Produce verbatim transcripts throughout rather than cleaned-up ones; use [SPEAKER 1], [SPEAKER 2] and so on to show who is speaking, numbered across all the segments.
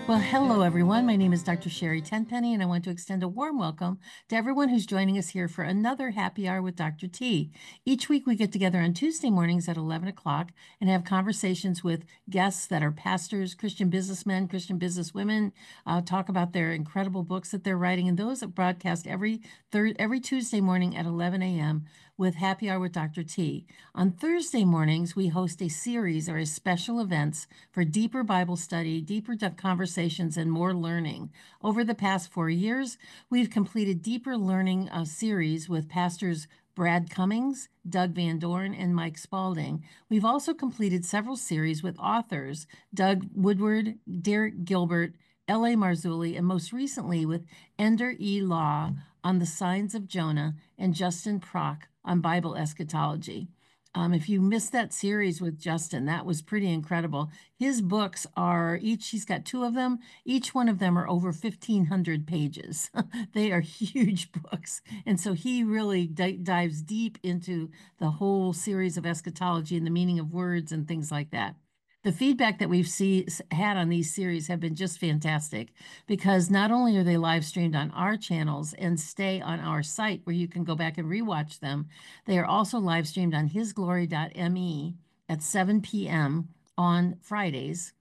[SPEAKER 1] Well, hello, everyone. My name is Doctor Sherry Tenpenny, and I want to extend a warm welcome to everyone who's joining us here for another happy hour with Doctor T. Each week, we get together on Tuesday mornings at eleven o'clock and have conversations with guests that are pastors, Christian businessmen, Christian businesswomen, uh, talk about their incredible books that they're writing, and those that broadcast every third every Tuesday morning at eleven a m with Happy Hour with Doctor T. On Thursday mornings, we host a series or a special events for deeper Bible study, deeper conversations, and more learning. Over the past four years, we've completed deeper learning uh, series with pastors Brad Cummings, Doug Van Dorn, and Mike Spalding. We've also completed several series with authors Doug Woodward, Derek Gilbert, L A. Marzulli, and most recently with Ender E. Law on the signs of Jonah and Justin Prock on Bible eschatology. Um, if you missed that series with Justin, that was pretty incredible. His books are each, he's got two of them. Each one of them are over fifteen hundred pages. They are huge books. And so he really di dives deep into the whole series of eschatology and the meaning of words and things like that. The feedback that we've see, had on these series have been just fantastic because not only are they live streamed on our channels and stay on our site where you can go back and rewatch them, they are also live streamed on his glory dot m e at seven p m on Fridays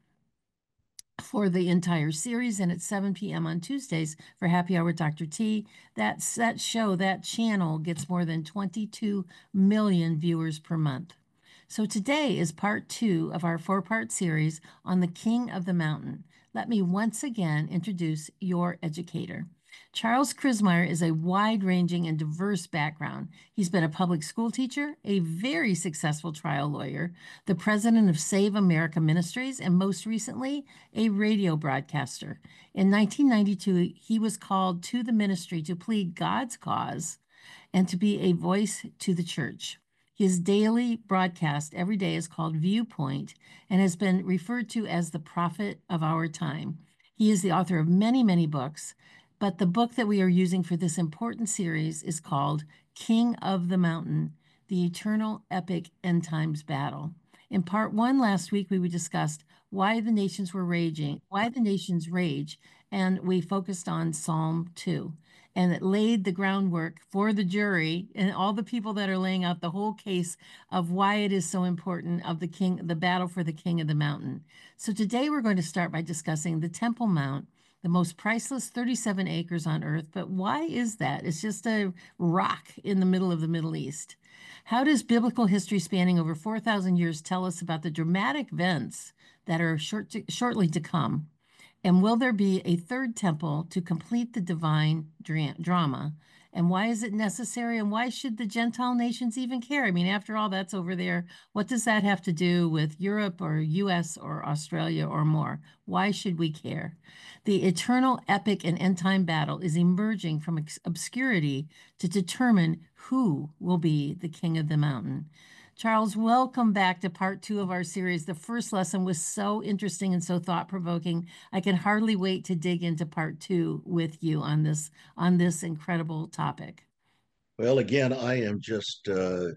[SPEAKER 1] for the entire series and at seven p m on Tuesdays for Happy Hour with Doctor T. That's, that show, that channel gets more than twenty-two million viewers per month. So today is part two of our four-part series on the King of the Mountain. Let me once again introduce your educator. Charles Crismier is a wide-ranging and diverse background. He's been a public school teacher, a very successful trial lawyer, the president of Save America Ministries, and most recently, a radio broadcaster. In nineteen ninety-two, he was called to the ministry to plead God's cause and to be a voice to the church. His daily broadcast every day is called Viewpoint and has been referred to as the prophet of our time. He is the author of many, many books, but the book that we are using for this important series is called King of the Mountain, The Eternal Epic End Times Battle. In part one last week, we discussed why the nations were raging, why the nations rage, and we focused on Psalm two. And it laid the groundwork for the jury and all the people that are laying out the whole case of why it is so important of the king, the battle for the king of the mountain. So today we're going to start by discussing the Temple Mount, the most priceless thirty-seven acres on earth. But why is that? It's just a rock in the middle of the Middle East. How does biblical history spanning over four thousand years tell us about the dramatic events that are short to, shortly to come? And will there be a third temple to complete the divine dra drama? And why is it necessary? And why should the Gentile nations even care? I mean, after all, that's over there. What does that have to do with Europe or U S or Australia or more? Why should we care? The eternal epic and end time battle is emerging from obscurity to determine who will be the king of the mountain. Charles, welcome back to part two of our series. The first lesson was so interesting and so thought-provoking. I can hardly wait to dig into part two with you on this on this incredible topic.
[SPEAKER 2] Well, again, I am just uh,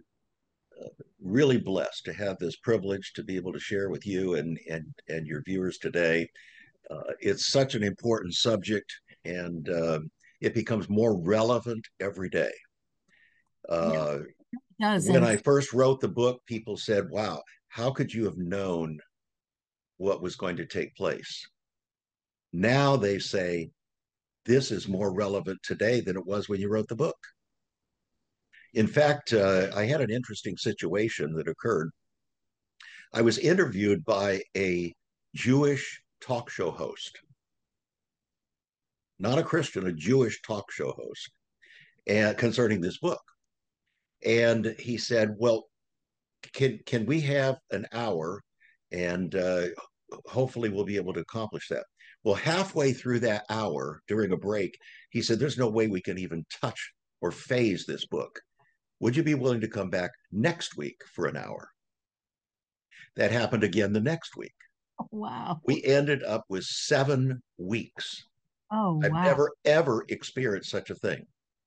[SPEAKER 2] really blessed to have this privilege to be able to share with you and and and your viewers today. Uh, it's such an important subject, and uh, it becomes more relevant every day.
[SPEAKER 1] Yeah,
[SPEAKER 2] Uh,
[SPEAKER 1] it does.
[SPEAKER 2] when
[SPEAKER 1] And
[SPEAKER 2] I first wrote the book, people said, "Wow, how could you have known what was going to take place?" Now they say, "This is more relevant today than it was when you wrote the book." In fact, uh, I had an interesting situation that occurred. I was interviewed by a Jewish talk show host, not a Christian, a Jewish talk show host, and concerning this book. And he said, "Well, can can we have an hour, and uh, hopefully we'll be able to accomplish that." Well, halfway through that hour, during a break, he said, "There's no way we can even touch or phase this book. Would you be willing to come back next week for an hour?" That happened again the next week.
[SPEAKER 1] wow.
[SPEAKER 2] We ended up with seven weeks.
[SPEAKER 1] Oh,
[SPEAKER 2] I've
[SPEAKER 1] wow.
[SPEAKER 2] never, ever experienced such a thing.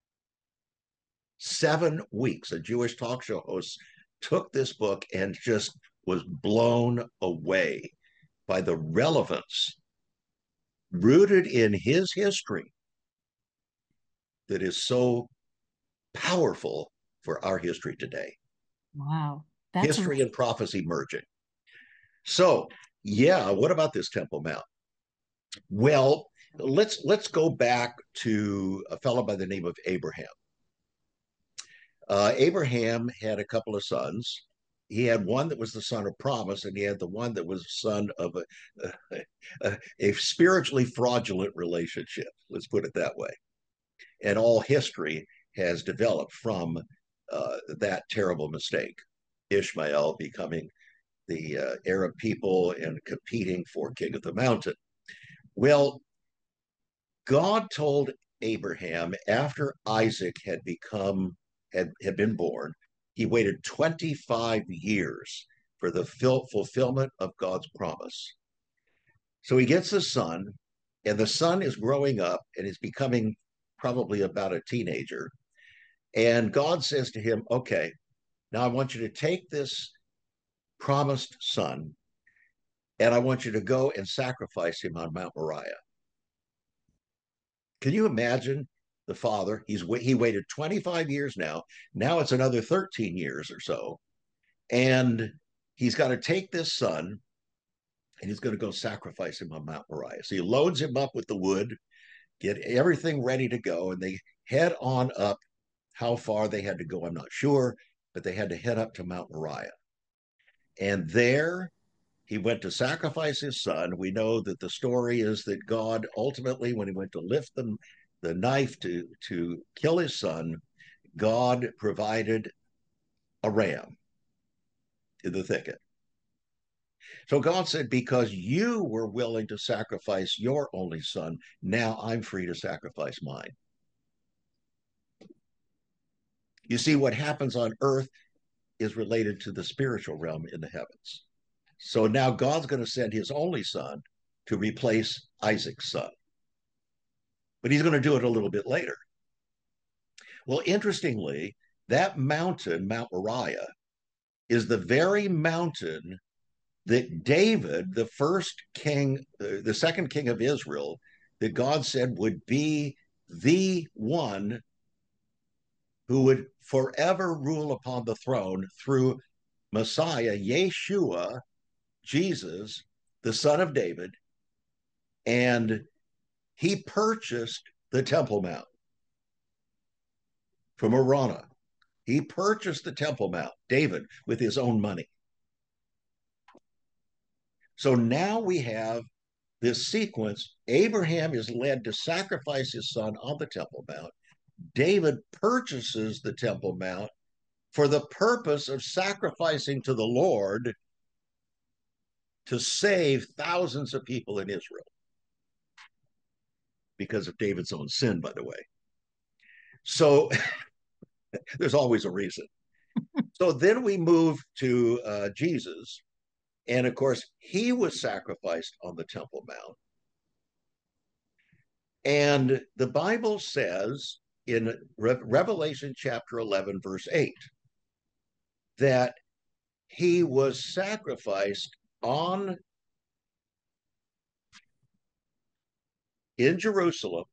[SPEAKER 2] Seven weeks. A Jewish talk show host took this book and just was blown away by the relevance rooted in his history that is so powerful for our history today.
[SPEAKER 1] Wow. That's a
[SPEAKER 2] History and prophecy merging. So, yeah, what about this Temple Mount? Well, let's let's go back to a fellow by the name of Abraham. Uh, Abraham had a couple of sons. He had one that was the son of promise, and he had the one that was the son of a, a, a spiritually fraudulent relationship. Let's put it that way. And all history has developed from uh, that terrible mistake. Ishmael becoming the uh, Arab people and competing for king of the mountain. Well, God told Abraham after Isaac had become had, had been born, he waited twenty-five years for the fulfillment of God's promise. So he gets a son, and the son is growing up and is becoming probably about a teenager. And God says to him, okay, now I want you to take this promised son and I want you to go and sacrifice him on Mount Moriah. Can you imagine the father? He's he waited twenty-five years now. Now it's another thirteen years or so. And he's got to take this son and he's going to go sacrifice him on Mount Moriah. So he loads him up with the wood, get everything ready to go, and they head on up. How far they had to go, I'm not sure, but they had to head up to Mount Moriah. And there he went to sacrifice his son. We know that the story is that God ultimately, when he went to lift the, the knife to, to kill his son, God provided a ram in the thicket. So God said, because you were willing to sacrifice your only son, now I'm free to sacrifice mine. You see, what happens on earth is related to the spiritual realm in the heavens. So now God's going to send his only son to replace Isaac's son. But he's going to do it a little bit later. Well, interestingly, that mountain, Mount Moriah, is the very mountain that David, the first king, uh, the second king of Israel, that God said would be the one who would forever rule upon the throne through Messiah, Yeshua, Jesus, the son of David. And he purchased the Temple Mount from Araunah. He purchased the Temple Mount, David, with his own money. So now we have this sequence. Abraham is led to sacrifice his son on the Temple Mount. David purchases the Temple Mount for the purpose of sacrificing to the Lord to save thousands of people in Israel because of David's own sin, by the way. So there's always a reason. So then we move to uh, Jesus. And of course, he was sacrificed on the Temple Mount. And the Bible says in Re- Revelation chapter eleven, verse eight, that he was sacrificed on in Jerusalem,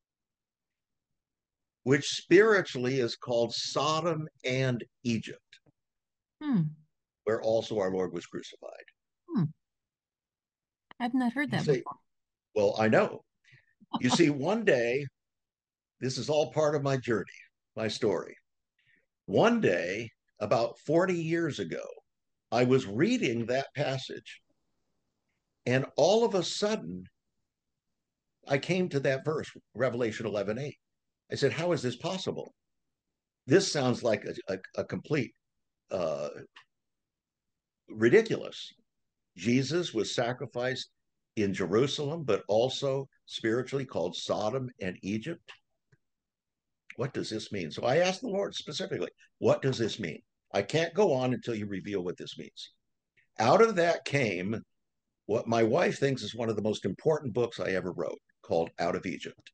[SPEAKER 2] which spiritually is called Sodom and Egypt,
[SPEAKER 1] hmm.
[SPEAKER 2] where also our Lord was crucified.
[SPEAKER 1] Hmm. I've not heard
[SPEAKER 2] You
[SPEAKER 1] that
[SPEAKER 2] say,
[SPEAKER 1] before.
[SPEAKER 2] well, I know. You see, one day, this is all part of my journey, my story. One day, about forty years ago, I was reading that passage, and all of a sudden, I came to that verse, Revelation eleven eight. I said, how is this possible? This sounds like a, a, a complete uh, ridiculous. Jesus was sacrificed in Jerusalem, but also spiritually called Sodom and Egypt. What does this mean? So I asked the Lord specifically, what does this mean? I can't go on until you reveal what this means. Out of that came what my wife thinks is one of the most important books I ever wrote, called Out of Egypt.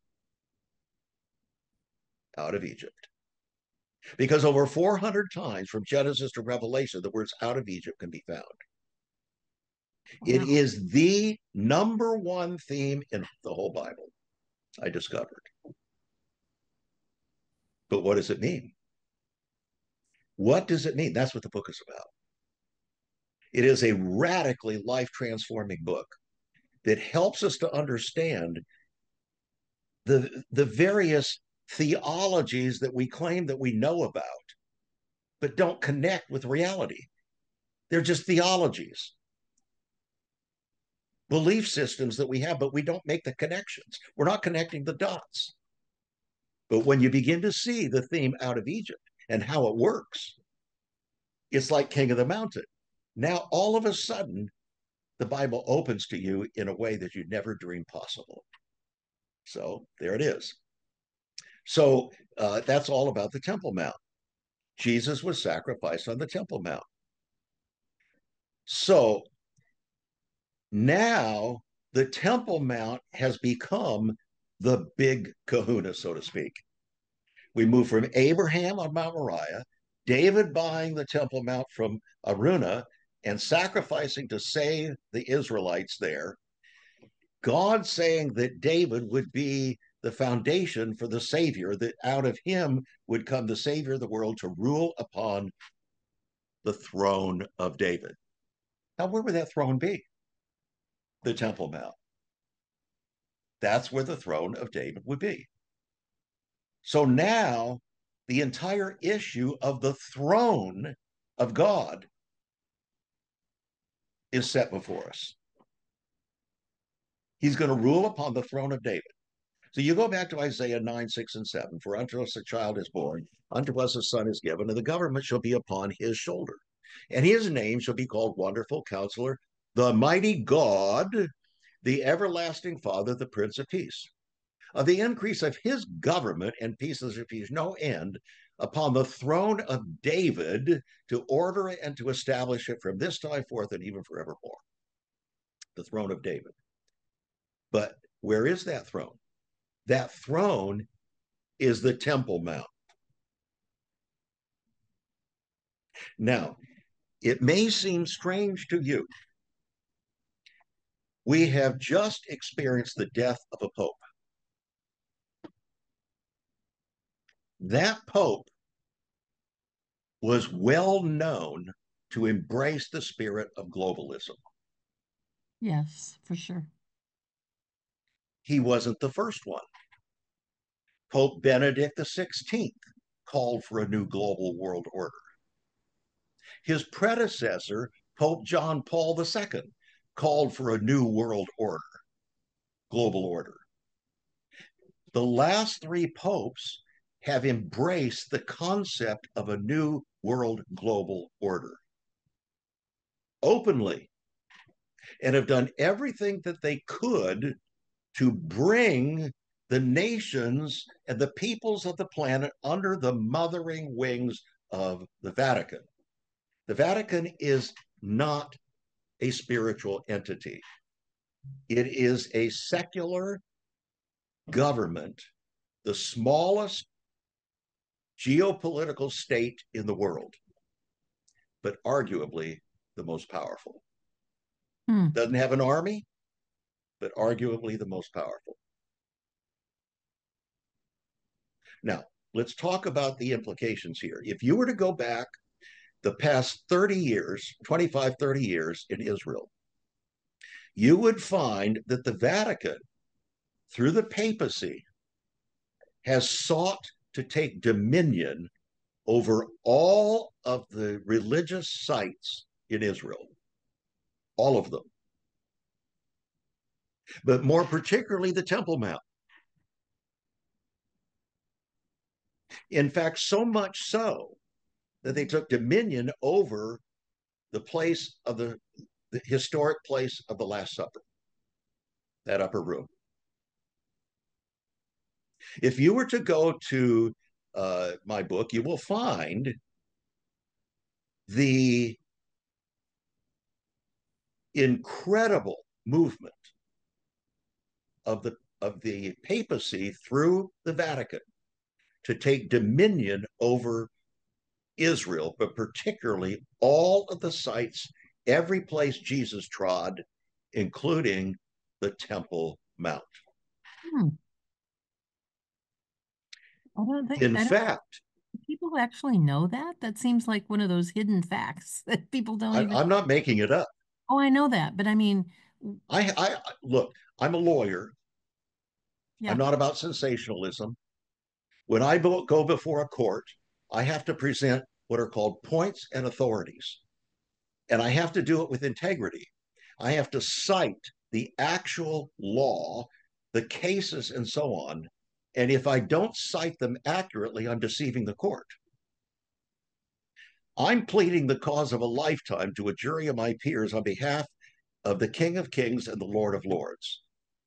[SPEAKER 2] Out of Egypt. Because over four hundred times from Genesis to Revelation, the words out of Egypt can be found. It
[SPEAKER 1] Wow.
[SPEAKER 2] is the number one theme in the whole Bible, I discovered. But what does it mean? What does it mean? That's what the book is about. It is a radically life transforming book that helps us to understand the, the various theologies that we claim that we know about, but don't connect with reality. They're just theologies, belief systems that we have, but we don't make the connections. We're not connecting the dots. But when you begin to see the theme out of Egypt and how it works, it's like King of the Mountain. Now, all of a sudden, the Bible opens to you in a way that you never dreamed possible. So there it is. So uh, that's all about the Temple Mount. Jesus was sacrificed on the Temple Mount. So now the Temple Mount has become the big kahuna, so to speak. We move from Abraham on Mount Moriah, David buying the Temple Mount from Araunah and sacrificing to save the Israelites there, God saying that David would be the foundation for the Savior, that out of him would come the Savior of the world to rule upon the throne of David. Now, where would that throne be? The Temple Mount. That's where the throne of David would be. So now the entire issue of the throne of God is set before us. He's going to rule upon the throne of David. So you go back to Isaiah nine, six, and seven. For unto us a child is born, unto us a son is given, and the government shall be upon his shoulder. And his name shall be called Wonderful Counselor, the Mighty God, the Everlasting Father, the Prince of Peace. Of the increase of his government and peace and peace no end upon the throne of David, to order it and to establish it from this time forth and even forevermore. The throne of David. But where is that throne? That throne is the Temple Mount. Now, it may seem strange to you. We have just experienced the death of a pope. That pope was well known to embrace the spirit of globalism.
[SPEAKER 1] Yes, for sure.
[SPEAKER 2] He wasn't the first one. Pope Benedict the sixteenth called for a new global world order. His predecessor, Pope John Paul the second, called for a new world order, global order. The last three popes have embraced the concept of a new world global order openly and have done everything that they could to bring the nations and the peoples of the planet under the mothering wings of the Vatican. The Vatican is not a spiritual entity. It is a secular government, the smallest geopolitical state in the world, but arguably the most powerful.
[SPEAKER 1] Hmm.
[SPEAKER 2] Doesn't have an army, but arguably the most powerful. Now, let's talk about the implications here. If you were to go back the past thirty years, twenty-five, thirty years in Israel, you would find that the Vatican, through the papacy, has sought to take dominion over all of the religious sites in Israel, all of them, but more particularly the Temple Mount. In fact, so much so that they took dominion over the place of the, the historic place of the Last Supper, that upper room. If you were to go to uh, my book, you will find the incredible movement of the of the papacy through the Vatican to take dominion over Israel, but particularly all of the sites every place Jesus trod, including the Temple Mount.
[SPEAKER 1] Hmm. I don't think
[SPEAKER 2] In
[SPEAKER 1] I don't
[SPEAKER 2] fact,
[SPEAKER 1] people actually know that. That seems like one of those hidden facts that people don't
[SPEAKER 2] I,
[SPEAKER 1] even.
[SPEAKER 2] I'm not making it up.
[SPEAKER 1] Oh, I know that, but I mean,
[SPEAKER 2] I, I look, I'm a lawyer. I'm
[SPEAKER 1] yeah.
[SPEAKER 2] not about sensationalism. When I go before a court, I have to present what are called points and authorities. And I have to do it with integrity. I have to cite the actual law, the cases, and so on. And if I don't cite them accurately, I'm deceiving the court. I'm pleading the cause of a lifetime to a jury of my peers on behalf of the King of Kings and the Lord of Lords.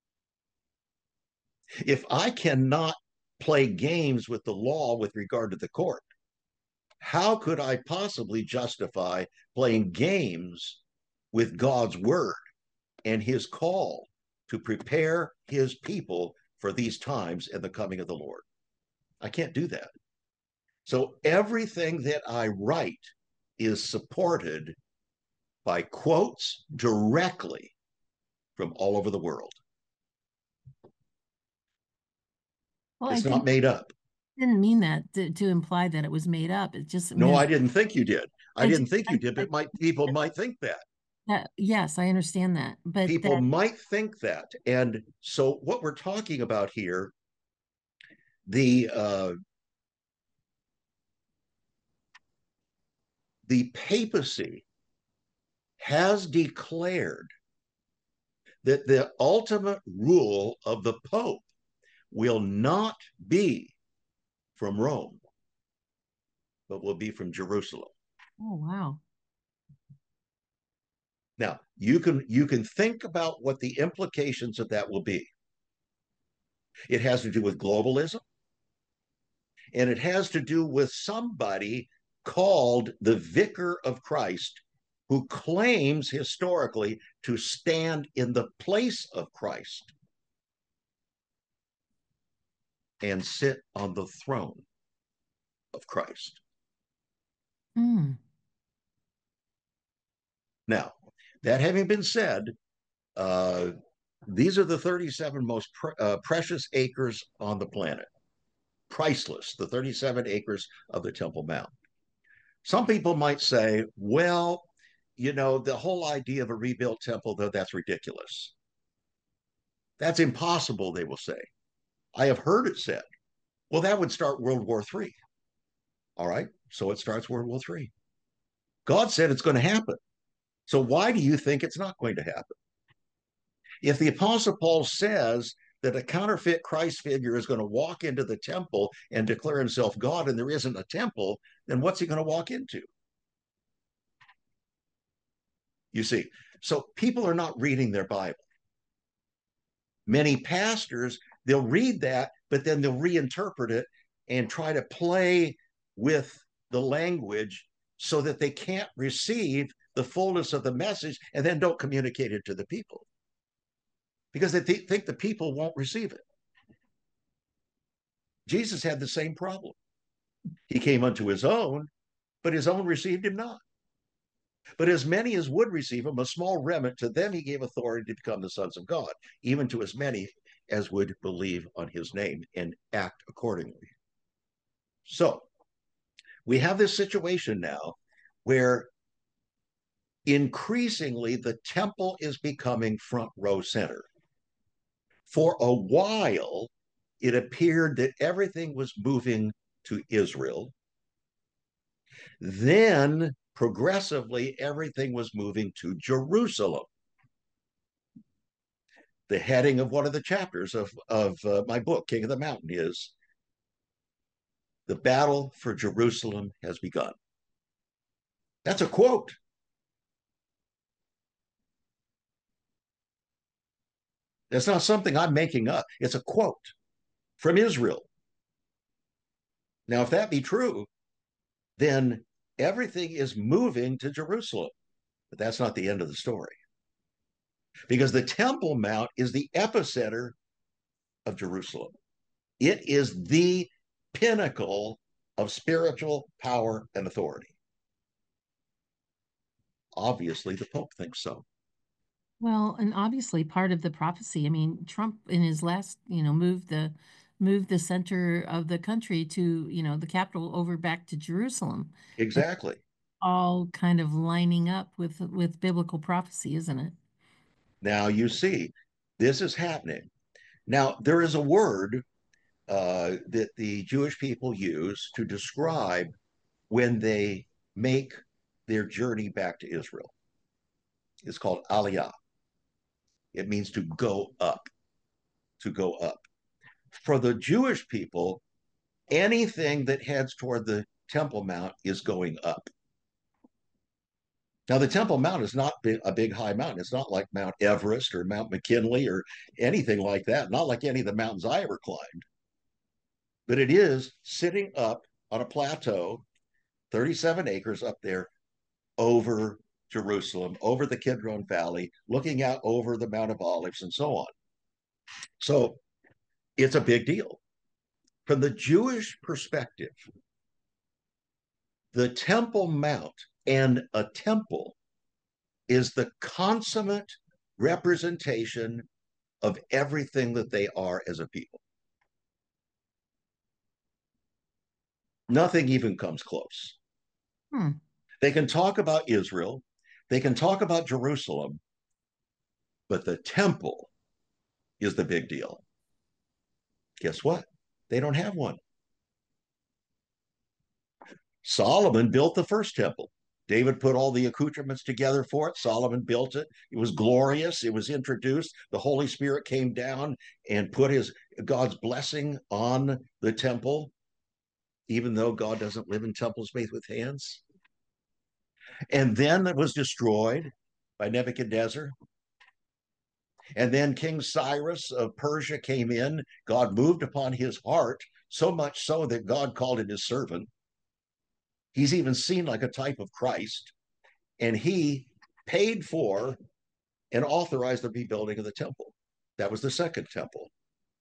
[SPEAKER 2] If I cannot play games with the law with regard to the court, how could I possibly justify playing games with God's word and his call to prepare his people for these times and the coming of the Lord? I can't do that. So everything that I write is supported by quotes directly from all over the world.
[SPEAKER 1] Well, I
[SPEAKER 2] It's not
[SPEAKER 1] didn't
[SPEAKER 2] made up.
[SPEAKER 1] didn't mean that to, to imply that it was made up. It just
[SPEAKER 2] No,
[SPEAKER 1] meant
[SPEAKER 2] I didn't think you did. I
[SPEAKER 1] I
[SPEAKER 2] didn't
[SPEAKER 1] did.
[SPEAKER 2] think you
[SPEAKER 1] I,
[SPEAKER 2] did,
[SPEAKER 1] I,
[SPEAKER 2] but my people might think that.
[SPEAKER 1] that, yes, I understand that, but
[SPEAKER 2] People
[SPEAKER 1] that
[SPEAKER 2] might think that. And so what we're talking about here, the uh, the papacy has declared that the ultimate rule of the Pope will not be from Rome, but will be from Jerusalem.
[SPEAKER 1] oh wow.
[SPEAKER 2] Now, you can you can think about what the implications of that will be. It has to do with globalism, and it has to do with somebody called the Vicar of Christ who claims historically to stand in the place of Christ and sit on the throne of Christ.
[SPEAKER 1] Hmm.
[SPEAKER 2] Now, that having been said, uh, these are the thirty-seven most pre- uh, precious acres on the planet. Priceless, the thirty-seven acres of the Temple Mount. Some people might say, well, you know, the whole idea of a rebuilt temple, though, that's ridiculous. That's impossible, they will say. I have heard it said. Well, that would start World War Three. All right. So it starts World War Three. God said it's going to happen. So why do you think it's not going to happen? If the Apostle Paul says that a counterfeit Christ figure is going to walk into the temple and declare himself God and there isn't a temple, then what's he going to walk into? You see, so people are not reading their Bible. Many pastors, they'll read that, but then they'll reinterpret it and try to play with the language so that they can't receive the fullness of the message and then don't communicate it to the people because they th- think the people won't receive it. Jesus had the same problem. He came unto his own, but his own received him not. But as many as would receive him, a small remnant, to them he gave authority to become the sons of God, even to as many as would believe on his name and act accordingly. So we have this situation now where increasingly the temple is becoming front row center. For a while, it appeared that everything was moving to Israel. Then progressively, everything was moving to Jerusalem. The heading of one of the chapters of, of uh, my book, King of the Mountain, is "The battle for Jerusalem has begun." That's a quote. That's not something I'm making up. It's a quote from Israel. Now, if that be true, then everything is moving to Jerusalem. But that's not the end of the story. Because the Temple Mount is the epicenter of Jerusalem. It is the pinnacle of spiritual power and authority. Obviously, the Pope thinks so.
[SPEAKER 1] Well, and obviously part of the prophecy, I mean, Trump in his last, you know, moved the moved the center of the country to, you know, the capital over back to Jerusalem. It's
[SPEAKER 2] Exactly.
[SPEAKER 1] all kind of lining up with with biblical prophecy, isn't it?
[SPEAKER 2] Now you see, this is happening. Now, there is a word uh, that the Jewish people use to describe when they make their journey back to Israel. It's called aliyah. It means to go up, to go up. For the Jewish people, anything that heads toward the Temple Mount is going up. Now, the Temple Mount is not a big high mountain. It's not like Mount Everest or Mount McKinley or anything like that, not like any of the mountains I ever climbed. But it is sitting up on a plateau, thirty-seven acres up there over Jerusalem, over the Kidron Valley, looking out over the Mount of Olives and so on. So it's a big deal. From the Jewish perspective, the Temple Mount and a temple is the consummate representation of everything that they are as a people. Nothing even comes close.
[SPEAKER 1] Hmm.
[SPEAKER 2] They can talk about Israel, they can talk about Jerusalem, but the temple is the big deal. Guess what? They don't have one. Solomon built the first temple. David put all the accoutrements together for it. Solomon built it. It was glorious. It was introduced. The Holy Spirit came down and put his God's blessing on the temple, even though God doesn't live in temples made with hands. And then it was destroyed by Nebuchadnezzar. And then King Cyrus of Persia came in. God moved upon his heart, so much so that God called him his servant. He's even seen like a type of Christ. And he paid for and authorized the rebuilding of the temple. That was the second temple.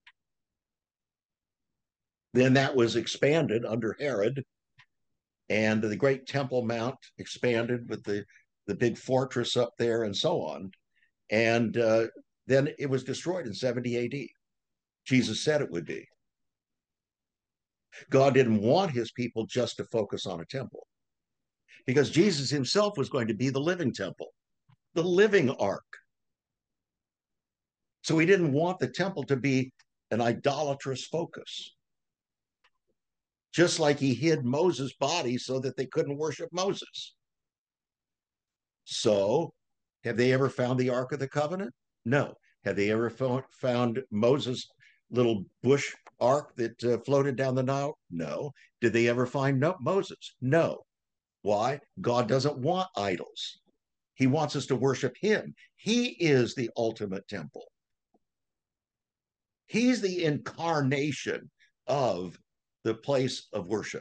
[SPEAKER 2] Then that was expanded under Herod, and the great Temple Mount expanded with the, the big fortress up there and so on. And uh, then it was destroyed in seventy A D. Jesus said it would be. God didn't want his people just to focus on a temple because Jesus himself was going to be the living temple, the living ark. So he didn't want the temple to be an idolatrous focus. Just like he hid Moses' body so that they couldn't worship Moses. So, have they ever found the Ark of the Covenant? No. Have they ever found Moses' little bush ark that uh, floated down the Nile? No. Did they ever find no- Moses? No. Why? God doesn't want idols. He wants us to worship him. He is the ultimate temple. He's the incarnation of the place of worship.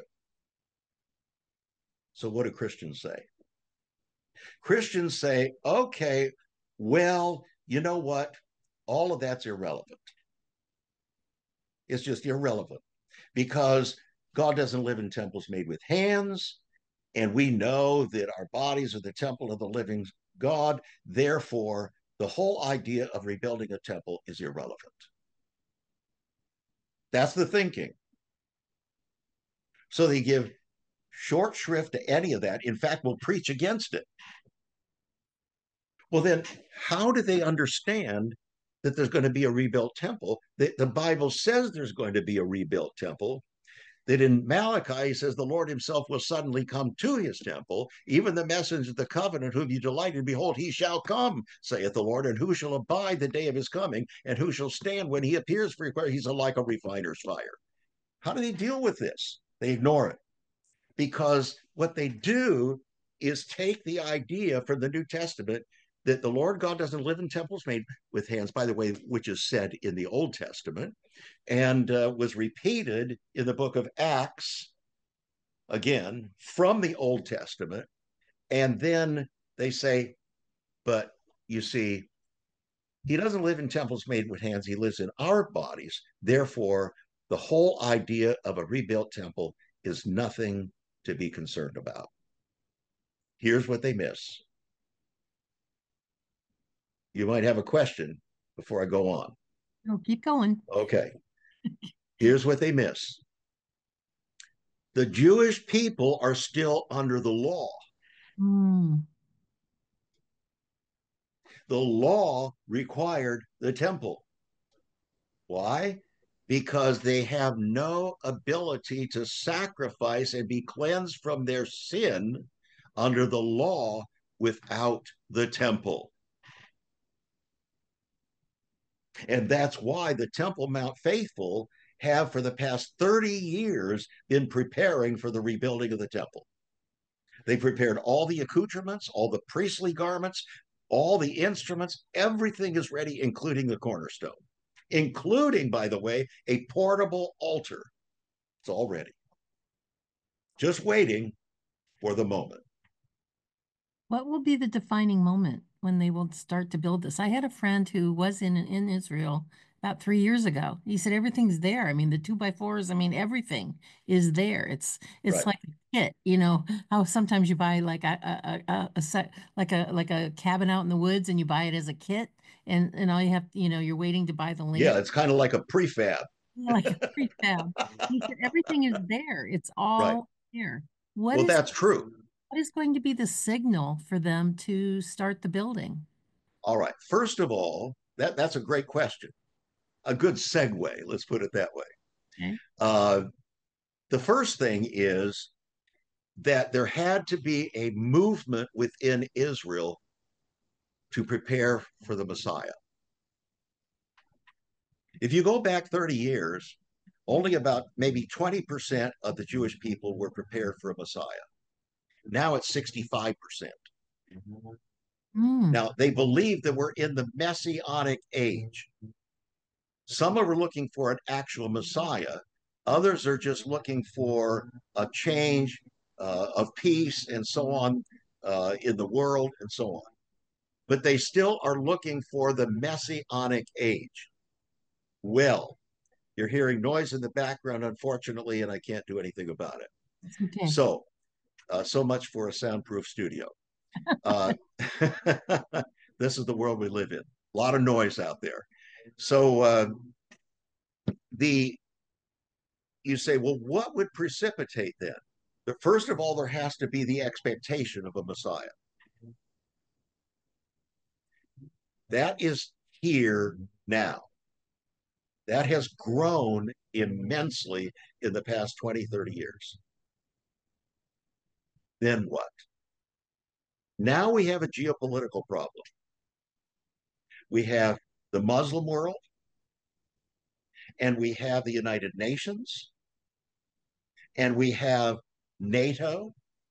[SPEAKER 2] So, what do Christians say? Christians say, okay, well, you know what? All of that's irrelevant. It's just irrelevant because God doesn't live in temples made with hands. And we know that our bodies are the temple of the living God. Therefore, the whole idea of rebuilding a temple is irrelevant. That's the thinking. So they give short shrift to any of that. In fact, will preach against it. Well, then, how do they understand that there's going to be a rebuilt temple? The, the Bible says there's going to be a rebuilt temple. That in Malachi, he says, the Lord himself will suddenly come to his temple, even the messenger of the covenant whom you delighted. Behold, he shall come, saith the Lord, and who shall abide the day of his coming, and who shall stand when he appears for he's like a refiner's fire. How do they deal with this? They ignore it. Because what they do is take the idea from the New Testament that the Lord God doesn't live in temples made with hands, by the way, which is said in the Old Testament, and uh, was repeated in the book of Acts, again, from the Old Testament. And then they say, but you see, he doesn't live in temples made with hands, he lives in our bodies. Therefore, the whole idea of a rebuilt temple is nothing to be concerned about. Here's what they miss. you might have a question before I go on.
[SPEAKER 1] Oh, keep going.
[SPEAKER 2] Okay, here's what they miss. The Jewish people are still under the law.
[SPEAKER 1] Mm.
[SPEAKER 2] The law required the temple. Why? Because they have no ability to sacrifice and be cleansed from their sin under the law without the temple. And that's why the Temple Mount faithful have for the past thirty years been preparing for the rebuilding of the temple. They prepared all the accoutrements, all the priestly garments, all the instruments, everything is ready, including the cornerstone, including, by the way, a portable altar. It's all ready, just waiting for the moment.
[SPEAKER 1] What will be the defining moment when they will start to build this? I had a friend who was in in Israel about three years ago. He said everything's there. I mean, the two by fours, I mean, everything is there. It's it's
[SPEAKER 2] Right.
[SPEAKER 1] like a kit, you know, how sometimes you buy like a a, a, a set like a like a cabin out in the woods and you buy it as a kit and and all you have, you know, you're waiting to buy the
[SPEAKER 2] Yeah,
[SPEAKER 1] lamp,
[SPEAKER 2] it's kind of like a prefab.
[SPEAKER 1] like a prefab. He said everything is there. It's
[SPEAKER 2] Right.
[SPEAKER 1] all there. What
[SPEAKER 2] Well,
[SPEAKER 1] is
[SPEAKER 2] that's true.
[SPEAKER 1] what is going to be the signal for them to start the building?
[SPEAKER 2] All right. First of all, that, that's a great question. A good segue, let's put it that way.
[SPEAKER 1] Okay.
[SPEAKER 2] Uh, the first thing is that there had to be a movement within Israel to prepare for the Messiah. If you go back thirty years, only about maybe twenty percent of the Jewish people were prepared for a Messiah. Now it's sixty-five percent.
[SPEAKER 1] Mm.
[SPEAKER 2] Now, they believe that we're in the Messianic age. Some are looking for an actual Messiah, others are just looking for a change uh, of peace and so on uh, in the world and so on. But they still are looking for the Messianic age. Well, you're hearing noise in the background, unfortunately, and I can't do anything about it.
[SPEAKER 1] It's okay.
[SPEAKER 2] So, uh, so much for a soundproof studio. Uh, this is the world we live in. A lot of noise out there. So, uh, the you say, well, what would precipitate then? But first of all, there has to be the expectation of a Messiah. That is here now. That has grown immensely in the past twenty, thirty years. Then what? Now we have a geopolitical problem. We have the Muslim world, and we have the United Nations, and we have NATO,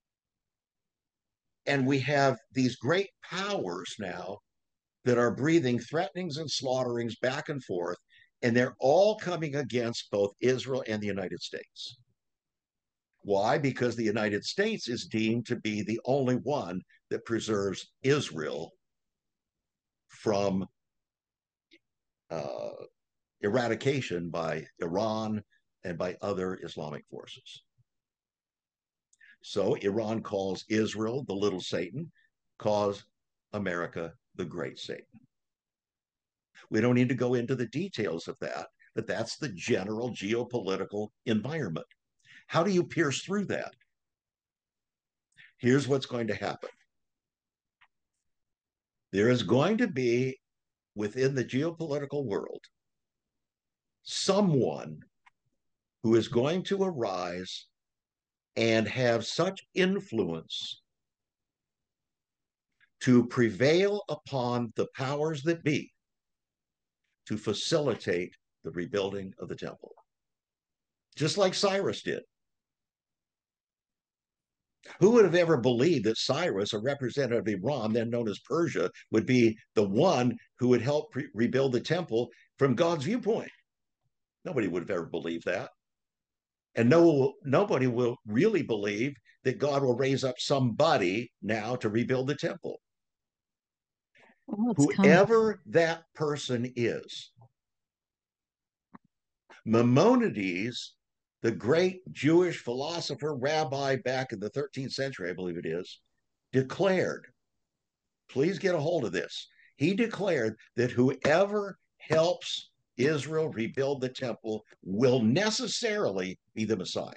[SPEAKER 2] and we have these great powers now that are breathing threatenings and slaughterings back and forth, and they're all coming against both Israel and the United States. Why? Because the United States is deemed to be the only one that preserves Israel from uh, eradication by Iran and by other Islamic forces. So Iran calls Israel the little Satan, calls America the great Satan. We don't need to go into the details of that, but that's the general geopolitical environment. How do you pierce through that? Here's what's going to happen. There is going to be within the geopolitical world someone who is going to arise and have such influence to prevail upon the powers that be to facilitate the rebuilding of the temple, just like Cyrus did. Who would have ever believed that Cyrus, a representative of Iran, then known as Persia, would be the one who would help pre- rebuild the temple from God's viewpoint? Nobody would have ever believed that. And no, nobody will really believe that God will raise up somebody now to rebuild the temple.
[SPEAKER 1] Oh, it's coming.
[SPEAKER 2] Whoever that person is, Maimonides, the great Jewish philosopher, rabbi back in the thirteenth century, I believe it is, declared, please get a hold of this. He declared that whoever helps Israel rebuild the temple will necessarily be the Messiah.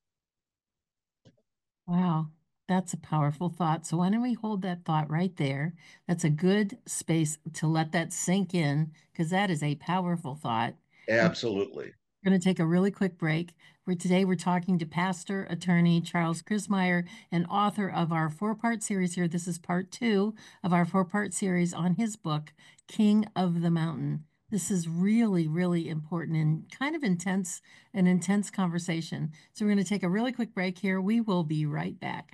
[SPEAKER 1] Wow, that's a powerful thought. So why don't we hold that thought right there? That's a good space to let that sink in because that is a powerful thought. And
[SPEAKER 2] Absolutely.
[SPEAKER 1] we're going to take a really quick break. Where today we're talking to pastor, attorney Charles Christmyer, and author of our four-part series here. This is part two of our four-part series on his book, King of the Mountain. This is really, really important and kind of intense, an intense conversation. So we're going to take a really quick break here. We will be right back.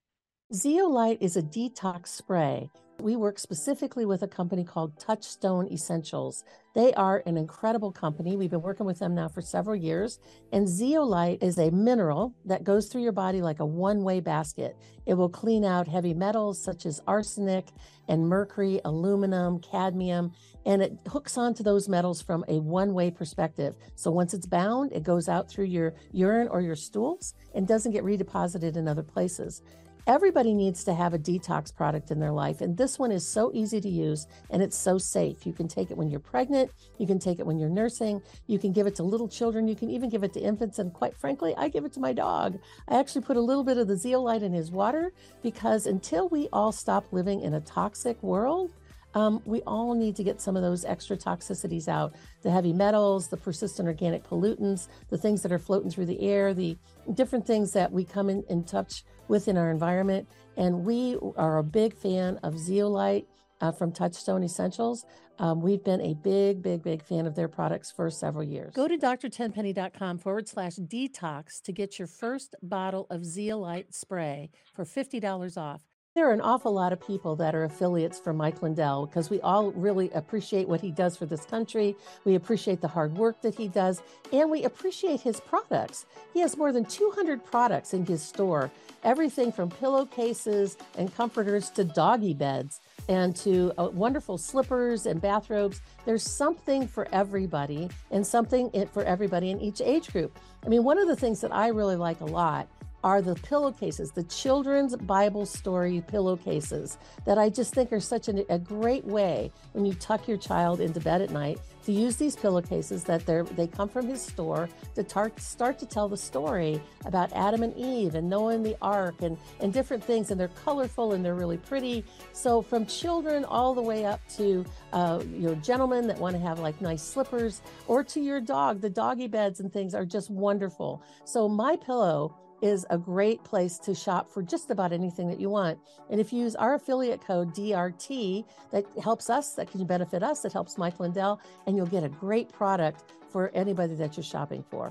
[SPEAKER 1] Zeolite is a detox spray. We work specifically with a company called Touchstone Essentials. They are an incredible company. We've been working with them now for several years. And zeolite is a mineral that goes through your body like a one-way basket. It will clean out heavy metals such as arsenic and mercury, aluminum, cadmium, and it hooks onto those metals from a one-way perspective. So once it's bound, it goes out through your urine or your stools and doesn't get redeposited in other places. Everybody needs to have a detox product in their life, and this one is so easy to use and it's so safe. You can take it when you're pregnant, you can take it when you're nursing, you can give it to little children, you can even give it to infants, and quite frankly, I give it to my dog. I actually put a little bit of the zeolite in his water because until we all stop living in a toxic world, Um, we all need to get some of those extra toxicities out, the heavy metals, the persistent organic pollutants, the things that are floating through the air, the different things that we come in, in touch with in our environment. And we are a big fan of zeolite uh, from Touchstone Essentials. Um, we've been a big, big, big fan of their products for several years. Go to drtenpenny.com forward slash detox to get your first bottle of zeolite spray for fifty dollars off. There are an awful lot of people that are affiliates for Mike Lindell because we all really appreciate what he does for this country. We appreciate the hard work that he does, and we appreciate his products. He has more than two hundred products in his store, everything from pillowcases and comforters to doggy beds and to uh, wonderful slippers and bathrobes. There's something for everybody and something for everybody in each age group. I mean, one of the things that I really like a lot are the pillowcases, the children's Bible story pillowcases that I just think are such an, a great way when you tuck your child into bed at night to use these pillowcases that they're, they come from his store to tar- start to tell the story about Adam and Eve and Noah and the ark and, and different things. And they're colorful and they're really pretty. So from children all the way up to uh, your gentlemen that want to have like nice slippers, or to your dog, the doggy beds and things are just wonderful. So My Pillow is a great place to shop for just about anything that you want. And if you use our affiliate code D R T, that helps us, that can benefit us, that helps Mike Lindell, and you'll get a great product for anybody that you're shopping for.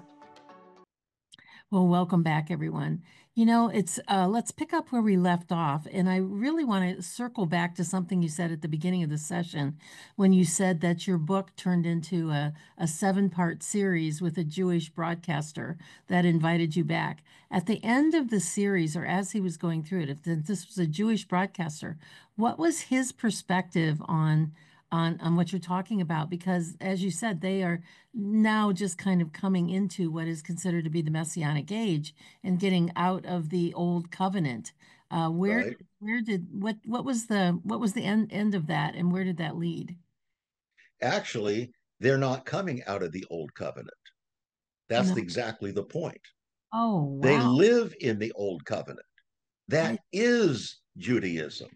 [SPEAKER 1] Well, welcome back, everyone. You know, it's uh, let's pick up where we left off. And I really want to circle back to something you said at the beginning of the session when you said that your book turned into a, a seven-part series with a Jewish broadcaster that invited you back. At the end of the series, or as he was going through it, if this was a Jewish broadcaster, what was his perspective on on on what you're talking about? Because as you said, they are now just kind of coming into what is considered to be the Messianic age and getting out of the old covenant. Uh, where
[SPEAKER 2] Right.
[SPEAKER 1] where did what what was the what was the end end of that, and where did that lead?
[SPEAKER 2] Actually, they're not coming out of the old covenant. That's
[SPEAKER 1] No.
[SPEAKER 2] the, exactly the point.
[SPEAKER 1] Oh,
[SPEAKER 2] They
[SPEAKER 1] wow.
[SPEAKER 2] live in the old covenant.
[SPEAKER 1] I
[SPEAKER 2] That is Judaism.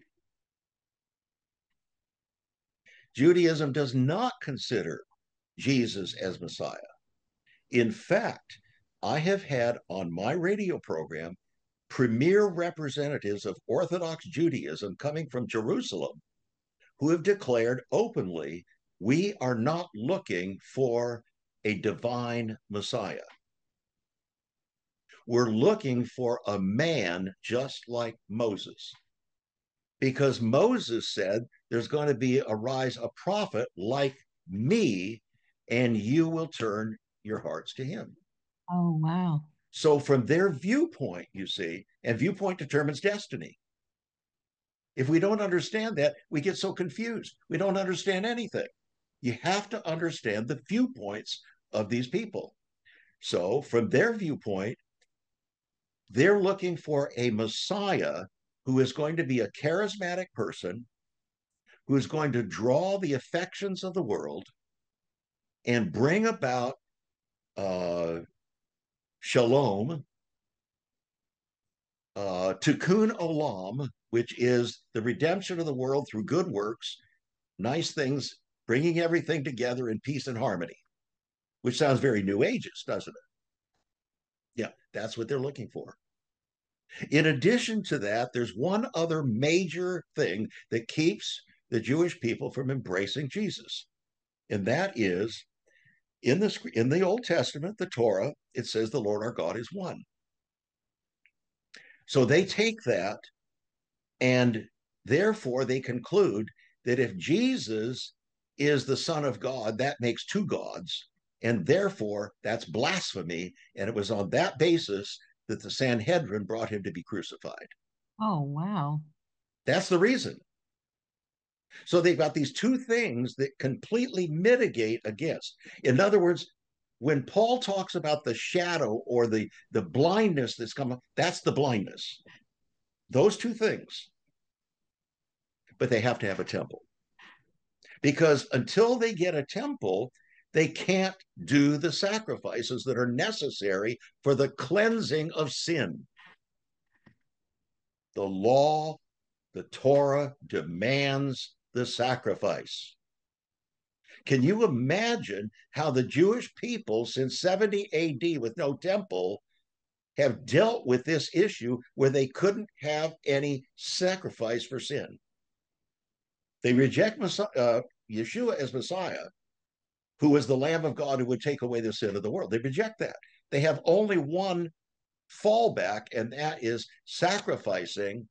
[SPEAKER 2] Judaism does not consider Jesus as Messiah. In fact, I have had on my radio program premier representatives of Orthodox Judaism coming from Jerusalem who have declared openly, we are not looking for a divine Messiah. We're looking for a man just like Moses. Because Moses said, there's going to be a rise, a prophet like me, and you will turn your hearts to him.
[SPEAKER 1] Oh, wow.
[SPEAKER 2] So, from their viewpoint, you see, and viewpoint determines destiny. If we don't understand that, we get so confused. We don't understand anything. You have to understand the viewpoints of these people. So, from their viewpoint, they're looking for a Messiah who is going to be a charismatic person, who is going to draw the affections of the world and bring about uh, shalom, uh, tikkun olam, which is the redemption of the world through good works, nice things, bringing everything together in peace and harmony, which sounds very New Ages, doesn't it? Yeah, that's what they're looking for. In addition to that, there's one other major thing that keeps the Jewish people from embracing Jesus, and that is in the in the Old Testament, the Torah, it says the Lord our God is one. So they take that, and therefore they conclude that if Jesus is the Son of God, that makes two gods, and therefore that's blasphemy. And it was on that basis that the Sanhedrin brought him to be crucified.
[SPEAKER 1] Oh, wow.
[SPEAKER 2] That's the reason. So they've got these two things that completely mitigate against. In other words, when Paul talks about the shadow or the, the blindness that's coming, that's the blindness. Those two things. But they have to have a temple. Because until they get a temple, they can't do the sacrifices that are necessary for the cleansing of sin. The law, the Torah demands the sacrifice. Can you imagine how the Jewish people since seventy A D with no temple have dealt with this issue where they couldn't have any sacrifice for sin? They reject Messiah, uh, Yeshua as Messiah, who was the Lamb of God who would take away the sin of the world. They reject that. They have only one fallback, and that is sacrificing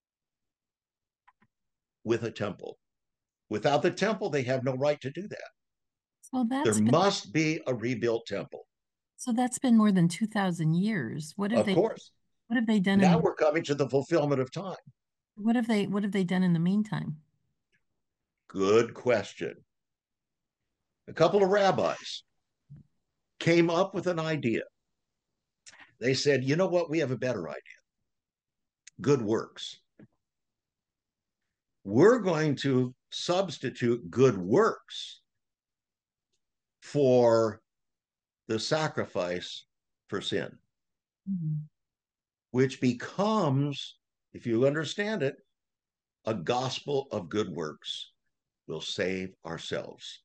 [SPEAKER 2] with a temple. Without the temple, they have no right to do that.
[SPEAKER 1] So
[SPEAKER 2] There
[SPEAKER 1] that's been
[SPEAKER 2] must be a rebuilt temple.
[SPEAKER 1] so that's been more than two thousand years. What have
[SPEAKER 2] Of
[SPEAKER 1] they
[SPEAKER 2] course.
[SPEAKER 1] what have they done
[SPEAKER 2] Now
[SPEAKER 1] in
[SPEAKER 2] we're coming to the fulfillment of time.
[SPEAKER 1] what have they what have they done in the meantime?
[SPEAKER 2] Good question. A couple of rabbis came up with an idea. They said, you know what? We have a better idea. Good works. We're going to substitute good works for the sacrifice for sin,
[SPEAKER 1] Mhm.
[SPEAKER 2] which becomes, if you understand it, a gospel of good works. Will save ourselves.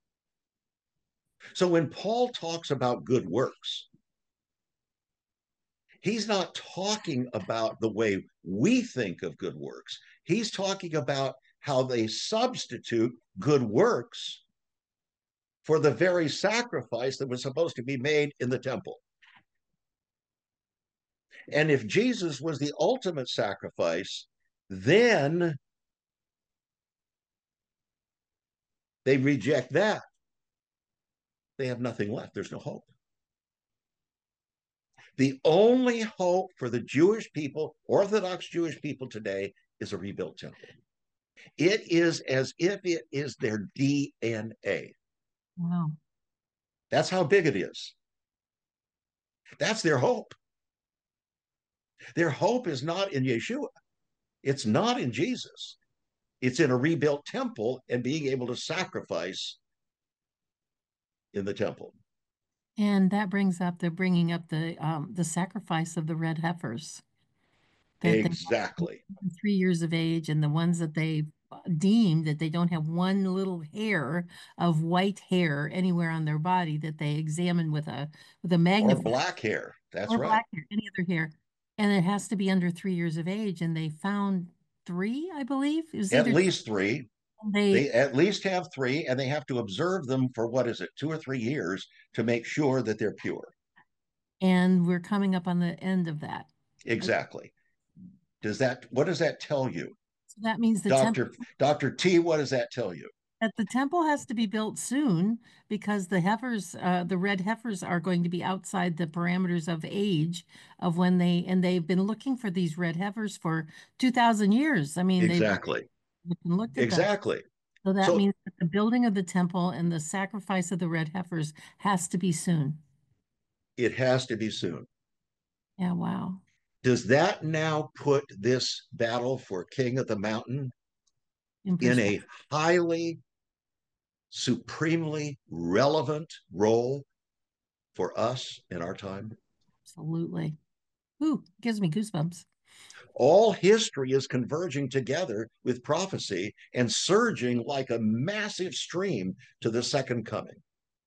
[SPEAKER 2] So when Paul talks about good works, he's not talking about the way we think of good works. He's talking about how they substitute good works for the very sacrifice that was supposed to be made in the temple. And if Jesus was the ultimate sacrifice, then they reject that. They have nothing left. There's no hope. The only hope for the Jewish people, Orthodox Jewish people today, is a rebuilt temple. It is as if it is their D N A.
[SPEAKER 1] Wow.
[SPEAKER 2] That's how big it is. That's their hope. Their hope is not in Yeshua. It's not in Jesus. It's in a rebuilt temple and being able to sacrifice in the temple.
[SPEAKER 1] And that brings up the bringing up the um the sacrifice of the red heifers that they
[SPEAKER 2] Exactly.
[SPEAKER 1] three years of age, and the ones that they deemed that they don't have one little hair of white hair anywhere on their body that they examine with a with a
[SPEAKER 2] Or
[SPEAKER 1] magnifier
[SPEAKER 2] black hair. That's
[SPEAKER 1] or
[SPEAKER 2] right.
[SPEAKER 1] black hair, any other hair, and it has to be under three years of age. And they found three, I believe. It was
[SPEAKER 2] At
[SPEAKER 1] either
[SPEAKER 2] least three.
[SPEAKER 1] they
[SPEAKER 2] They at least have three, and they have to observe them for what is it, two or three years to make sure that they're pure.
[SPEAKER 1] and we're coming up on the end of that.
[SPEAKER 2] Exactly. Does that, what does that tell you?
[SPEAKER 1] So that means the temple
[SPEAKER 2] Doctor Doctor T, what does that tell you?
[SPEAKER 1] that the temple has to be built soon because the heifers, uh, the red heifers are going to be outside the parameters of age of when they, and they've been looking for these red heifers for two thousand years. I mean, they've
[SPEAKER 2] Exactly.
[SPEAKER 1] looked at them.
[SPEAKER 2] Exactly.
[SPEAKER 1] So that
[SPEAKER 2] So
[SPEAKER 1] means that the building of the temple and the sacrifice of the red heifers has to be soon.
[SPEAKER 2] it has to be soon.
[SPEAKER 1] Yeah, wow.
[SPEAKER 2] Does that now put this battle for King of the Mountain
[SPEAKER 1] In
[SPEAKER 2] in a
[SPEAKER 1] perspective.
[SPEAKER 2] highly, supremely relevant role for us in our time.
[SPEAKER 1] Absolutely. Ooh, gives me goosebumps.
[SPEAKER 2] All history is converging together with prophecy and surging like a massive stream to the second coming.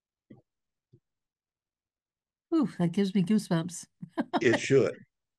[SPEAKER 1] Ooh, that gives me goosebumps.
[SPEAKER 2] It should.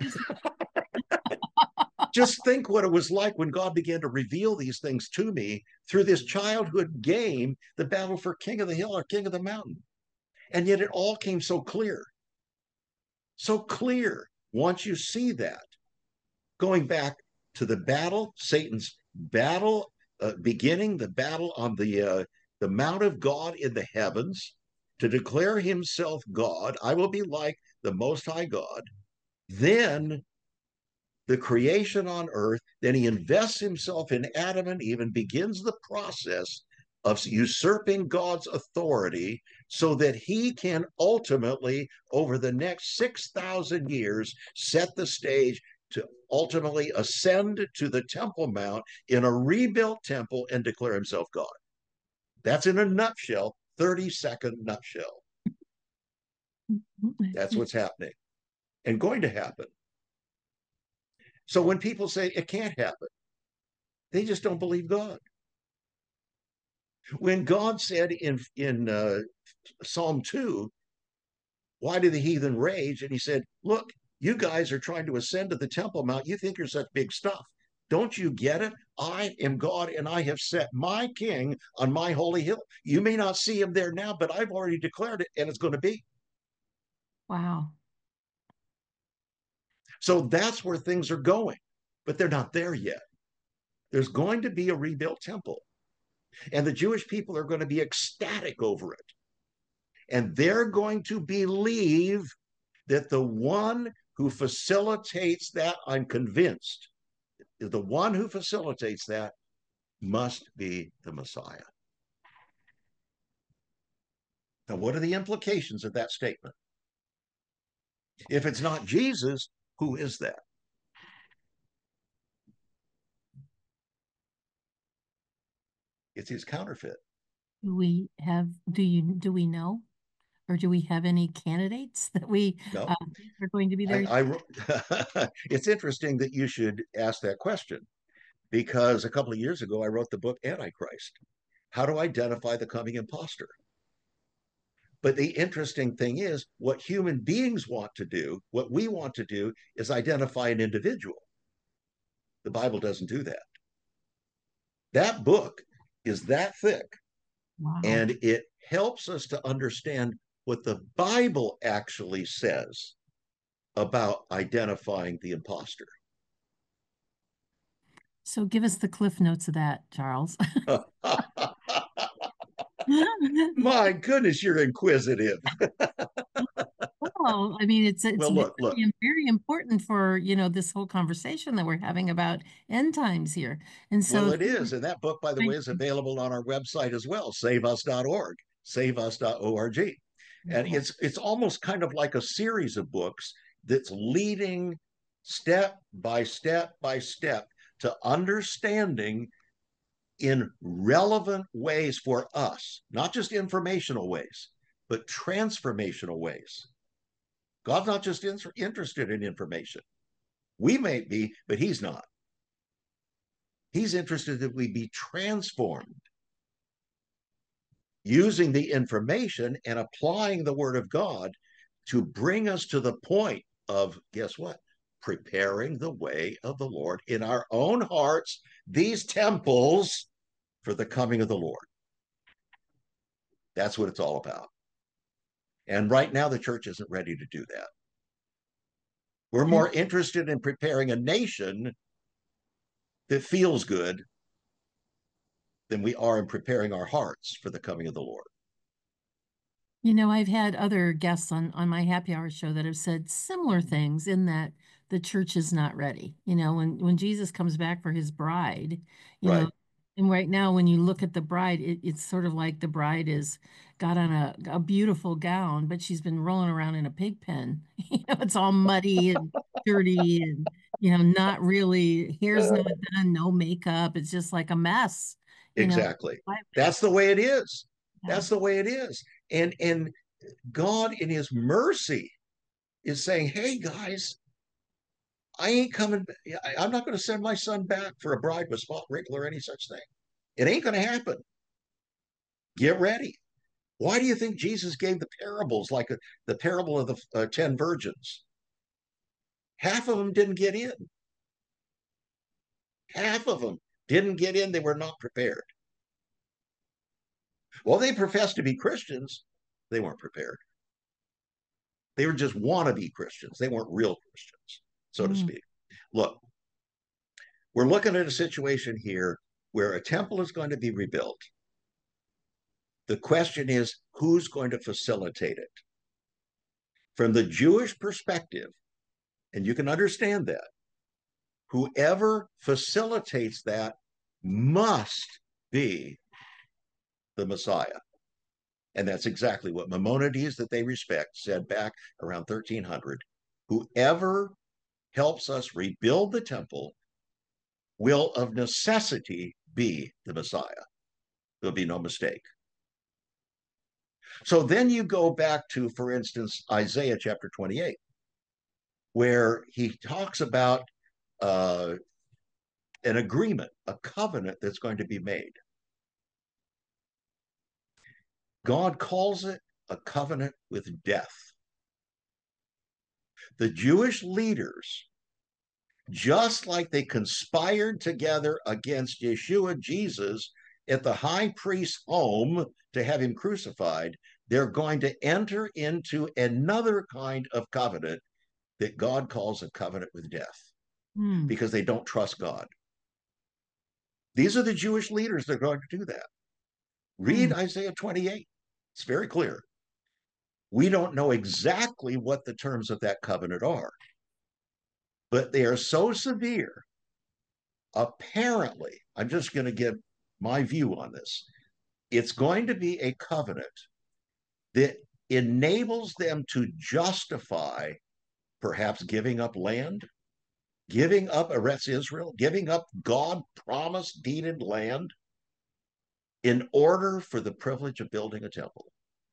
[SPEAKER 2] Just think what it was like when God began to reveal these things to me through this childhood game, the battle for King of the Hill or King of the Mountain. And yet it all came so clear, so clear once you see that. Going back to the battle, Satan's battle, uh, beginning the battle on the uh, the Mount of God in the heavens to declare himself God. I will be like the Most High God. Then the creation on earth. Then he invests himself in Adam and Eve and begins the process of usurping God's authority so that he can ultimately, over the next six thousand years, set the stage to ultimately ascend to the Temple Mount in a rebuilt temple and declare himself God. That's in a nutshell, thirty second nutshell. That's what's happening and going to happen. So when people say it can't happen, they just don't believe God. When God said in in uh, Psalm two, "Why do the heathen rage?" and He said, "Look, you guys are trying to ascend to the Temple Mount. You think you're such big stuff. Don't you get it? I am God, and I have set my King on my holy hill. You may not see him there now, but I've already declared it, and it's going to be."
[SPEAKER 1] Wow.
[SPEAKER 2] So that's where things are going, but they're not there yet. There's going to be a rebuilt temple, and the Jewish people are going to be ecstatic over it. And they're going to believe that the one who facilitates that, I'm convinced, the one who facilitates that must be the Messiah. Now, what are the implications of that statement? If it's not Jesus, who is that? It's his counterfeit.
[SPEAKER 1] Do we have, do you, do we know? Or do we have any candidates that we
[SPEAKER 2] No,
[SPEAKER 1] uh, think are going to be there?
[SPEAKER 2] I, I it's interesting that you should ask that question because a couple of years ago I wrote the book Antichrist, How to Identify the Coming Imposter. But the interesting thing is, what human beings want to do, what we want to do, is identify an individual. The Bible doesn't do that. That book is that thick,
[SPEAKER 1] Wow.
[SPEAKER 2] and it helps us to understand what the Bible actually says about identifying the imposter.
[SPEAKER 1] So give us the cliff notes of that, Charles.
[SPEAKER 2] My goodness, you're inquisitive.
[SPEAKER 1] Well, I mean, it's it's
[SPEAKER 2] Well,
[SPEAKER 1] very,
[SPEAKER 2] look, look.
[SPEAKER 1] very important for, you know, this whole conversation that we're having about end times here. And so
[SPEAKER 2] Well,
[SPEAKER 1] if
[SPEAKER 2] it is. And that book, by the way, is available on our website as well, save us dot org, save us dot org. And
[SPEAKER 1] okay.
[SPEAKER 2] it's it's almost kind of like a series of books that's leading step by step by step to understanding in relevant ways for us, not just informational ways, but transformational ways. God's not just in, interested in information. We may be, but he's not. He's interested that we be transformed using the information and applying the word of God to bring us to the point of, guess what? Preparing the way of the Lord in our own hearts, these temples for the coming of the Lord. That's what it's all about. And right now, the church isn't ready to do that. We're more interested in preparing a nation that feels good than we are in preparing our hearts for the coming of the Lord.
[SPEAKER 1] You know, I've had other guests on on my happy hour show that have said similar things in that the church is not ready. You know, when when Jesus comes back for his bride, you know,
[SPEAKER 2] Right.
[SPEAKER 1] and right now when you look at the bride, it, it's sort of like the bride is got on a, a beautiful gown, but she's been rolling around in a pig pen. You know, it's all muddy and dirty and you know, not really, hair's not done, no makeup. It's just like a mess, you know.
[SPEAKER 2] Exactly.
[SPEAKER 1] I-
[SPEAKER 2] That's the way it is.
[SPEAKER 1] Yeah.
[SPEAKER 2] That's the way it is. And and God in his mercy is saying, "Hey guys, I ain't coming. I'm not going to send my son back for a bride with spot wrinkle or any such thing. It ain't going to happen. Get ready." Why do you think Jesus gave the parables like a, the parable of the uh, ten virgins? Half of them didn't get in. Half of them didn't get in. They were not prepared. Well, they professed to be Christians. They weren't prepared. They were just wannabe Christians. They weren't real Christians, so to
[SPEAKER 1] Mm.
[SPEAKER 2] speak. Look, we're looking at a situation here where a temple is going to be rebuilt. The question is, who's going to facilitate it? From the Jewish perspective, and you can understand that, whoever facilitates that must be the Messiah. And that's exactly what Maimonides, that they respect, said back around thirteen hundred. Whoever helps us rebuild the temple will of necessity be the Messiah. There'll be no mistake. So then you go back to, for instance, Isaiah chapter twenty-eight, where he talks about uh, an agreement, a covenant that's going to be made. God calls it a covenant with death. The Jewish leaders, just like they conspired together against Yeshua, Jesus, at the high priest's home to have him crucified, they're going to enter into another kind of covenant that God calls a covenant with death
[SPEAKER 1] Mm.
[SPEAKER 2] because they don't trust God. These are the Jewish leaders that are going to do that. Read
[SPEAKER 1] Mm.
[SPEAKER 2] Isaiah twenty-eight. It's very clear. We don't know exactly what the terms of that covenant are, but they are so severe. Apparently, I'm just going to give my view on this. It's going to be a covenant that enables them to justify perhaps giving up land, giving up Eretz Israel, giving up God promised deeded land in order for the privilege of building a temple,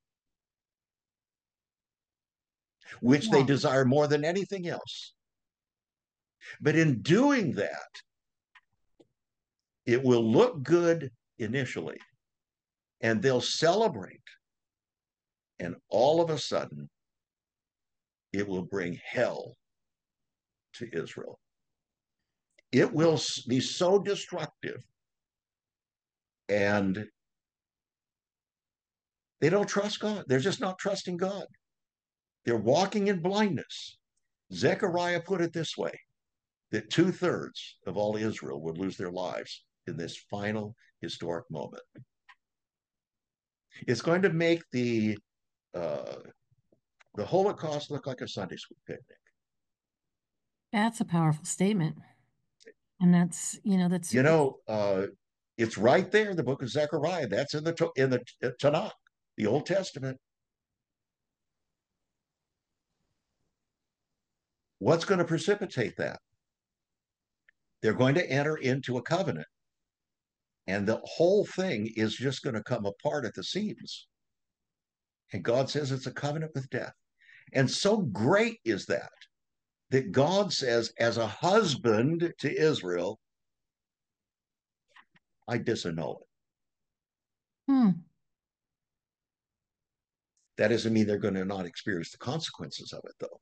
[SPEAKER 2] which they
[SPEAKER 1] Yeah.
[SPEAKER 2] desire more than anything else. But in doing that, it will look good initially, and they'll celebrate. And all of a sudden, it will bring hell to Israel. It will be so destructive. And they don't trust God. They're just not trusting God. They're walking in blindness. Zechariah put it this way, that two thirds of all Israel would lose their lives in this final historic moment. It's going to make the uh, the Holocaust look like a Sunday school picnic.
[SPEAKER 1] That's a powerful statement. And that's, you know, that's,
[SPEAKER 2] You know, uh, it's right there, the book of Zechariah. That's in the in the Tanakh, the Old Testament. What's going to precipitate that? They're going to enter into a covenant, and the whole thing is just going to come apart at the seams. And God says it's a covenant with death. And so great is that, that God says, as a husband to Israel, I disannul it.
[SPEAKER 1] hmm.
[SPEAKER 2] That doesn't mean they're going to not experience the consequences of it, though.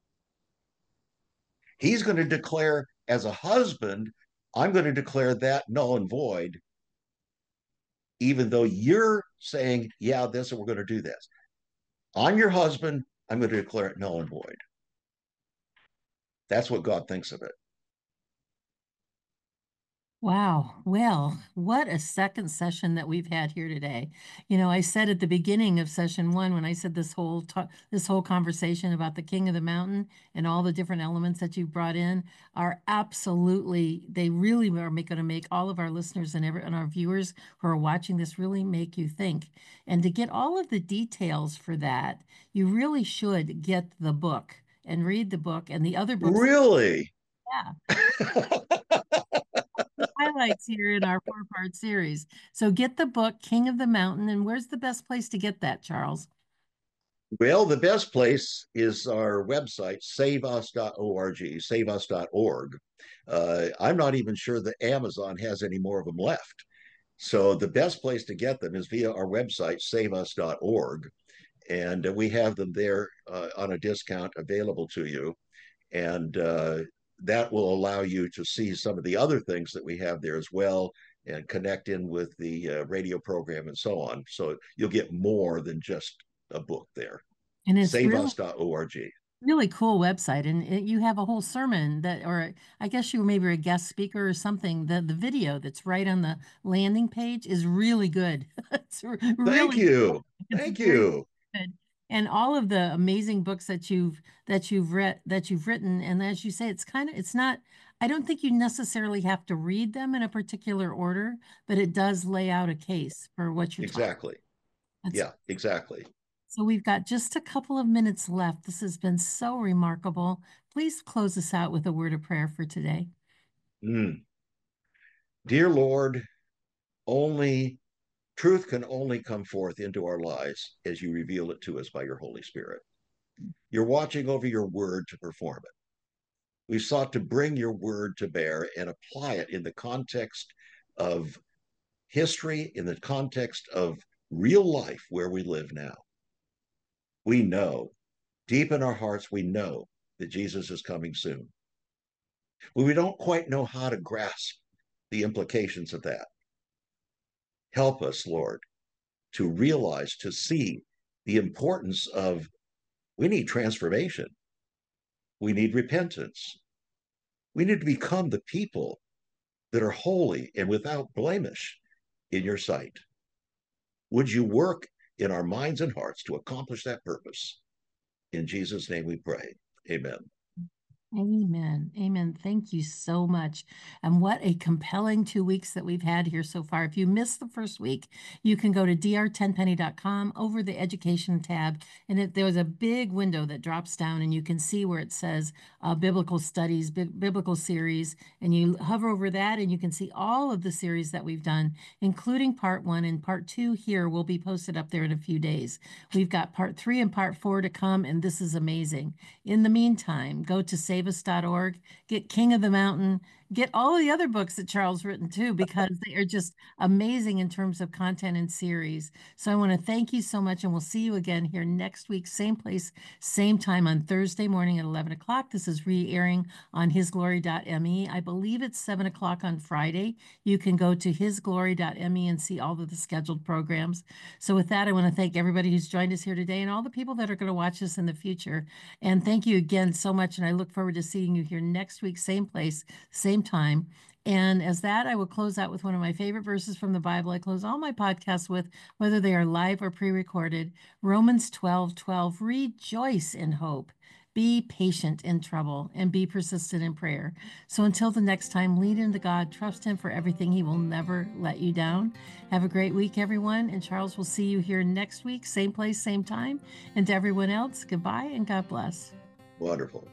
[SPEAKER 2] He's going to declare, as a husband, I'm going to declare that null and void, even though you're saying, yeah, this, and we're going to do this. I'm your husband. I'm going to declare it null and void. That's what God thinks of it.
[SPEAKER 1] Wow. Well, what a second session that we've had here today. You know, I said at the beginning of session one, when I said this whole talk, this whole conversation about the King of the Mountain and all the different elements that you've brought in are absolutely, they really are going to make all of our listeners and, every, and our viewers who are watching this really make you think. And to get all of the details for that, you really should get the book and read the book and the other books.
[SPEAKER 2] Really?
[SPEAKER 1] Highlights here in our four-part series. So get the book, King of the Mountain. And where's the best place to get that, Charles?
[SPEAKER 2] Well, the best place is our website, save us dot org, save us dot org. Uh, I'm not even sure that Amazon has any more of them left. So the best place to get them is via our website, save us dot org. And we have them there uh, on a discount available to you. And uh, that will allow you to see some of the other things that we have there as well and connect in with the uh, radio program and so on. So you'll get more than just a book there.
[SPEAKER 1] And it's
[SPEAKER 2] save
[SPEAKER 1] really
[SPEAKER 2] us dot org.
[SPEAKER 1] really cool website, and it, you have a whole sermon that, or I guess you were maybe a guest speaker or something. The the video that's right on the landing page is really good. It's
[SPEAKER 2] Thank
[SPEAKER 1] really
[SPEAKER 2] you.
[SPEAKER 1] it's
[SPEAKER 2] Thank
[SPEAKER 1] very
[SPEAKER 2] you.
[SPEAKER 1] good. And all of the amazing books that you've that you've read that you've written, and as you say, it's kind of it's not. I don't think you necessarily have to read them in a particular order, but it does lay out a case for what you're talking.
[SPEAKER 2] Exactly.
[SPEAKER 1] That's
[SPEAKER 2] Yeah, exactly.
[SPEAKER 1] so we've got just a couple of minutes left. This has been so remarkable. Please close us out with a word of prayer for today.
[SPEAKER 2] Mm. Dear Lord, only truth can only come forth into our lives as you reveal it to us by your Holy Spirit. You're watching over your word to perform it. We sought to bring your word to bear and apply it in the context of history, in the context of real life where we live now. We know, deep in our hearts, we know that Jesus is coming soon. But we don't quite know how to grasp the implications of that. Help us, Lord, to realize, to see the importance of we need transformation. We need repentance. We need to become the people that are holy and without blemish in your sight. Would you work in our minds and hearts to accomplish that purpose? In Jesus' name we pray. Amen.
[SPEAKER 1] Amen. Amen. Thank you so much. And what a compelling two weeks that we've had here so far. If you missed the first week, you can go to d r ten penny dot com over the education tab. And it, there was a big window that drops down, and you can see where it says uh, biblical studies, bi biblical series. And you hover over that, and you can see all of the series that we've done, including part one. And part two here will be posted up there in a few days. We've got part three and part four to come, and this is amazing. In the meantime, go to save us dot org, get King of the Mountain, get all the other books that Charles written too, because they are just amazing in terms of content and series. So I want to thank you so much, and we'll see you again here next week, same place, same time on Thursday morning at eleven o'clock. This is re-airing on his glory dot m e. I believe it's seven o'clock on Friday. You can go to his glory dot m e and see all of the scheduled programs. So with that, I want to thank everybody who's joined us here today and all the people that are going to watch us in the future. And thank you again so much, and I look forward to seeing you here next week, same place, same time. And as that, I will close out with one of my favorite verses from the Bible. I close all my podcasts with, whether they are live or pre-recorded, Romans twelve twelve, rejoice in hope. Be patient in trouble and be persistent in prayer. So until the next time, lead into God, trust him for everything. He will never let you down. Have a great week, everyone. And Charles will see you here next week, same place, same time. And to everyone else, goodbye and God bless.
[SPEAKER 2] Wonderful.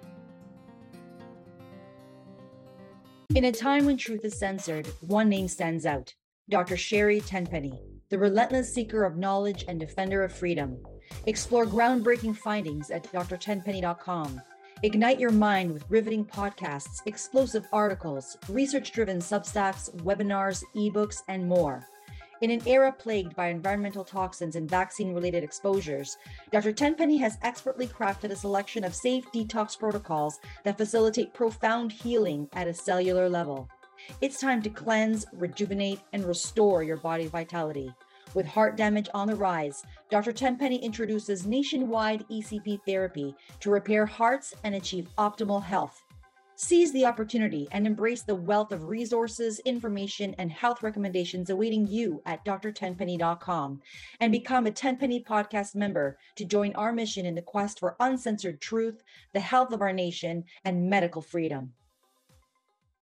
[SPEAKER 3] In a time when truth is censored, one name stands out: Doctor Sherry Tenpenny, the relentless seeker of knowledge and defender of freedom. Explore groundbreaking findings at d r ten penny dot com. Ignite your mind with riveting podcasts, explosive articles, research-driven substacks, webinars, ebooks, and more. In an era plagued by environmental toxins and vaccine-related exposures, Doctor Tenpenny has expertly crafted a selection of safe detox protocols that facilitate profound healing at a cellular level. It's time to cleanse, rejuvenate, and restore your body's vitality. With heart damage on the rise, Doctor Tenpenny introduces nationwide E C P therapy to repair hearts and achieve optimal health. Seize the opportunity and embrace the wealth of resources, information, and health recommendations awaiting you at d r ten penny dot com, and become a Tenpenny Podcast member to join our mission in the quest for uncensored truth, the health of our nation, and medical freedom.